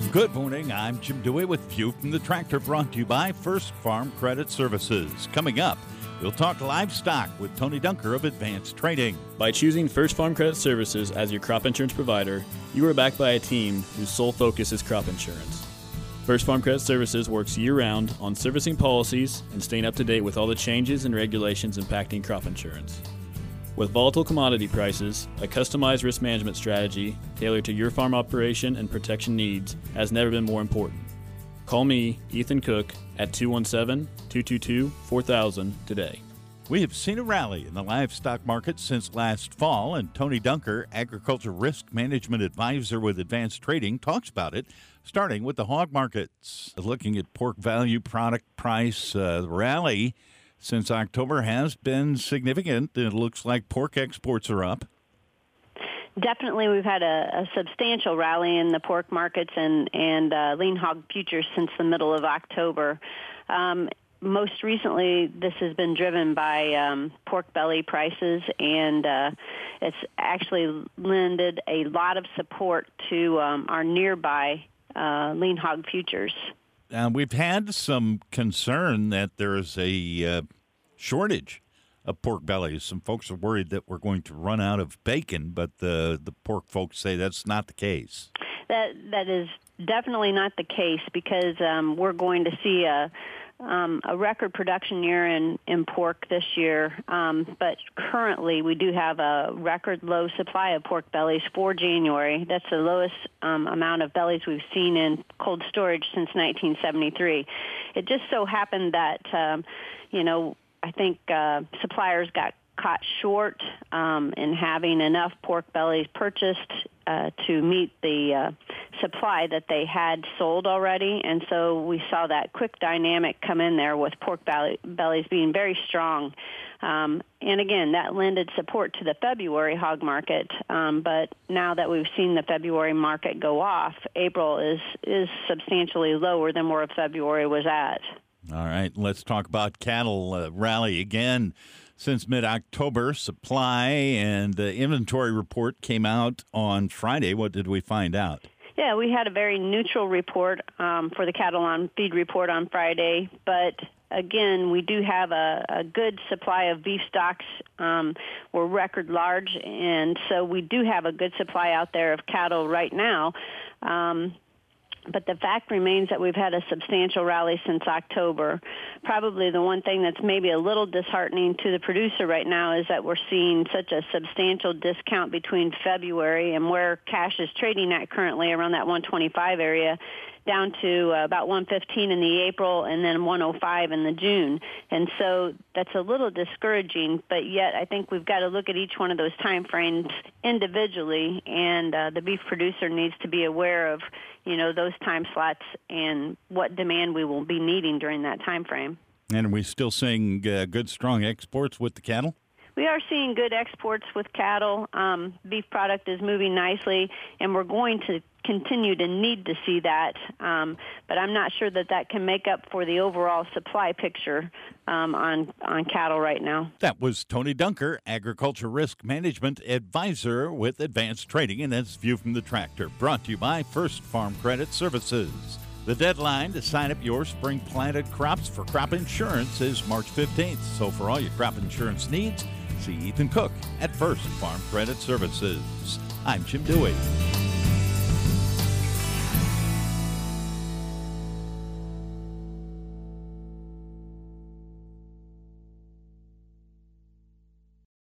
Good morning. I'm Jim Dewey with View from the Tractor, brought to you by First Farm Credit Services. Coming up, we'll talk livestock with Tony Dunker of Advanced Trading. By choosing First Farm Credit Services as your crop insurance provider, you are backed by a team whose sole focus is crop insurance. First Farm Credit Services works year-round on servicing policies and staying up to date with all the changes and regulations impacting crop insurance. With volatile commodity prices, a customized risk management strategy tailored to your farm operation and protection needs has never been more important. Call me, Ethan Cook, at 217-222-4000 today. We have seen a rally in the livestock market since last fall, and Tony Dunker, Agriculture Risk Management Advisor with Advanced Trading, talks about it, starting with the hog markets. Looking at pork value, product price, rally since October has been significant. It looks like pork exports are up. Definitely, we've had a substantial rally in the pork markets and lean hog futures since the middle of October. Most recently, this has been driven by pork belly prices, and it's actually lended a lot of support to our nearby lean hog futures. We've had some concern that there's a shortage of pork bellies. Some folks are worried that we're going to run out of bacon, but the pork folks say that's not the case. That is definitely not the case, because we're going to see a record production year in pork this year, but currently we do have a record low supply of pork bellies for January. That's the lowest amount of bellies we've seen in cold storage since 1973. It just so happened that, I think suppliers got caught short in having enough pork bellies purchased to meet the supply that they had sold already, and so we saw that quick dynamic come in there with pork bellies being very strong. And again, that lended support to the February hog market, but now that we've seen the February market go off, April is substantially lower than where February was at. All right, let's talk about cattle rally again. Since mid-October, supply and inventory report came out on Friday. What did we find out? Yeah, we had a very neutral report for the cattle on feed report on Friday, but again, we do have a good supply of beef stocks. We're record large, and so we do have a good supply out there of cattle right now. But the fact remains that we've had a substantial rally since October. Probably the one thing that's maybe a little disheartening to the producer right now is that we're seeing such a substantial discount between February and where cash is trading at currently, around that 125 area, down to about 115 in the April and then 105 in the June. And so that's a little discouraging, but yet I think we've got to look at each one of those time frames individually, and the beef producer needs to be aware of, those time slots and what demand we will be needing during that time frame. And are we still seeing good, strong exports with the cattle? We are seeing good exports with cattle. Beef product is moving nicely, and we're going to continue to need to see that. But I'm not sure that can make up for the overall supply picture on cattle right now. That was Tony Dunker, Agriculture Risk Management Advisor with Advanced Trading, and that's View from the Tractor, brought to you by First Farm Credit Services. The deadline to sign up your spring planted crops for crop insurance is March 15th. So for all your crop insurance needs, see Ethan Cook at First Farm Credit Services. I'm Jim Dewey.